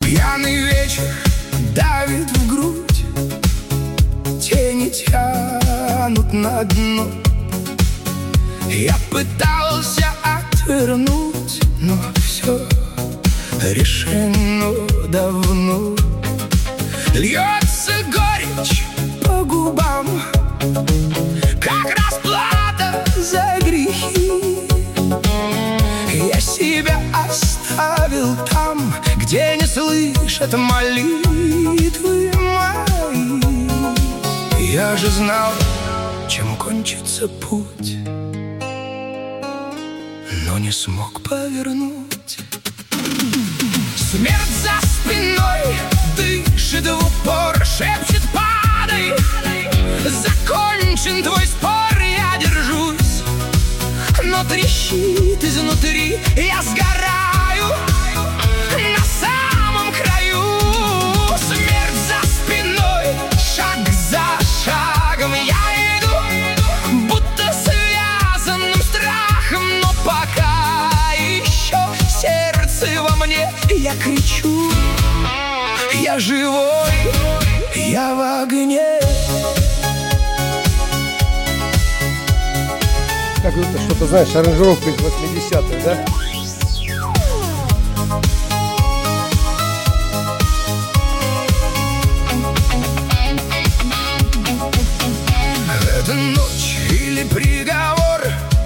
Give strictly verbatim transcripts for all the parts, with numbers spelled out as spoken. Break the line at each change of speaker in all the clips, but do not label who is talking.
Пьяный вечер давит в грудь, тени тянут на дно. Я пытался отвернуть, но все решено давно. Льется горечь по губам, как расплата за грехи. Я себя оставил там, где не слышат молитвы мои. Я же знал, чем кончится путь, но не смог повернуть. Смерть за спиной дышит в упор, шепчет: падай, закончен твой спор. Я держусь, но трещит изнутри. Я сгораю на самом краю. Смерть за спиной, шаг за шагом я иду, будто связанным страхом. Но пока еще сердце во мне, я кричу: я живой, я в огне.
Как будто что-то, знаешь, аранжировка из восьмидесятых, да?
Это ночь или приговор,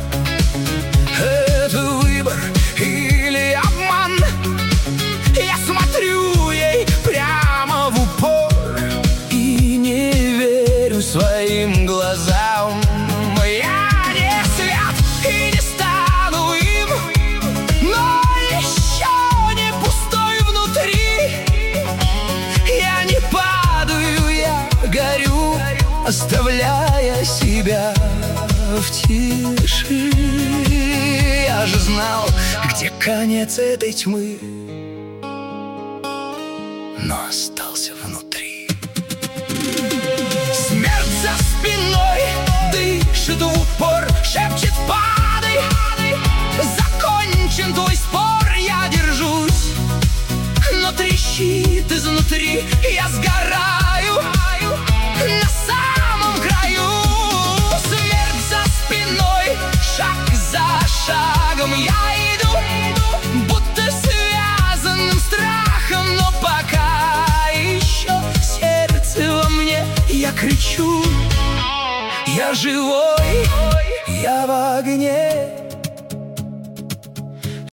это выбор или обман. Я смотрю ей прямо в упор и не верю своим глазам. Я не свят и не стану им, но еще не пустой внутри. Я не падаю, я горю, оставляя себя в тиши. Я же знал, где конец этой тьмы, но остался внутри. Смерть за спиной дышит в упор, шепчет: падай, закончен твой спор. Я держусь, но трещит изнутри. Я сгораю на самом краю. Смерть за спиной, шаг за шагом я иду, будто связанным страхом. Но пока еще сердце во мне, я кричу: я живой, я в огне.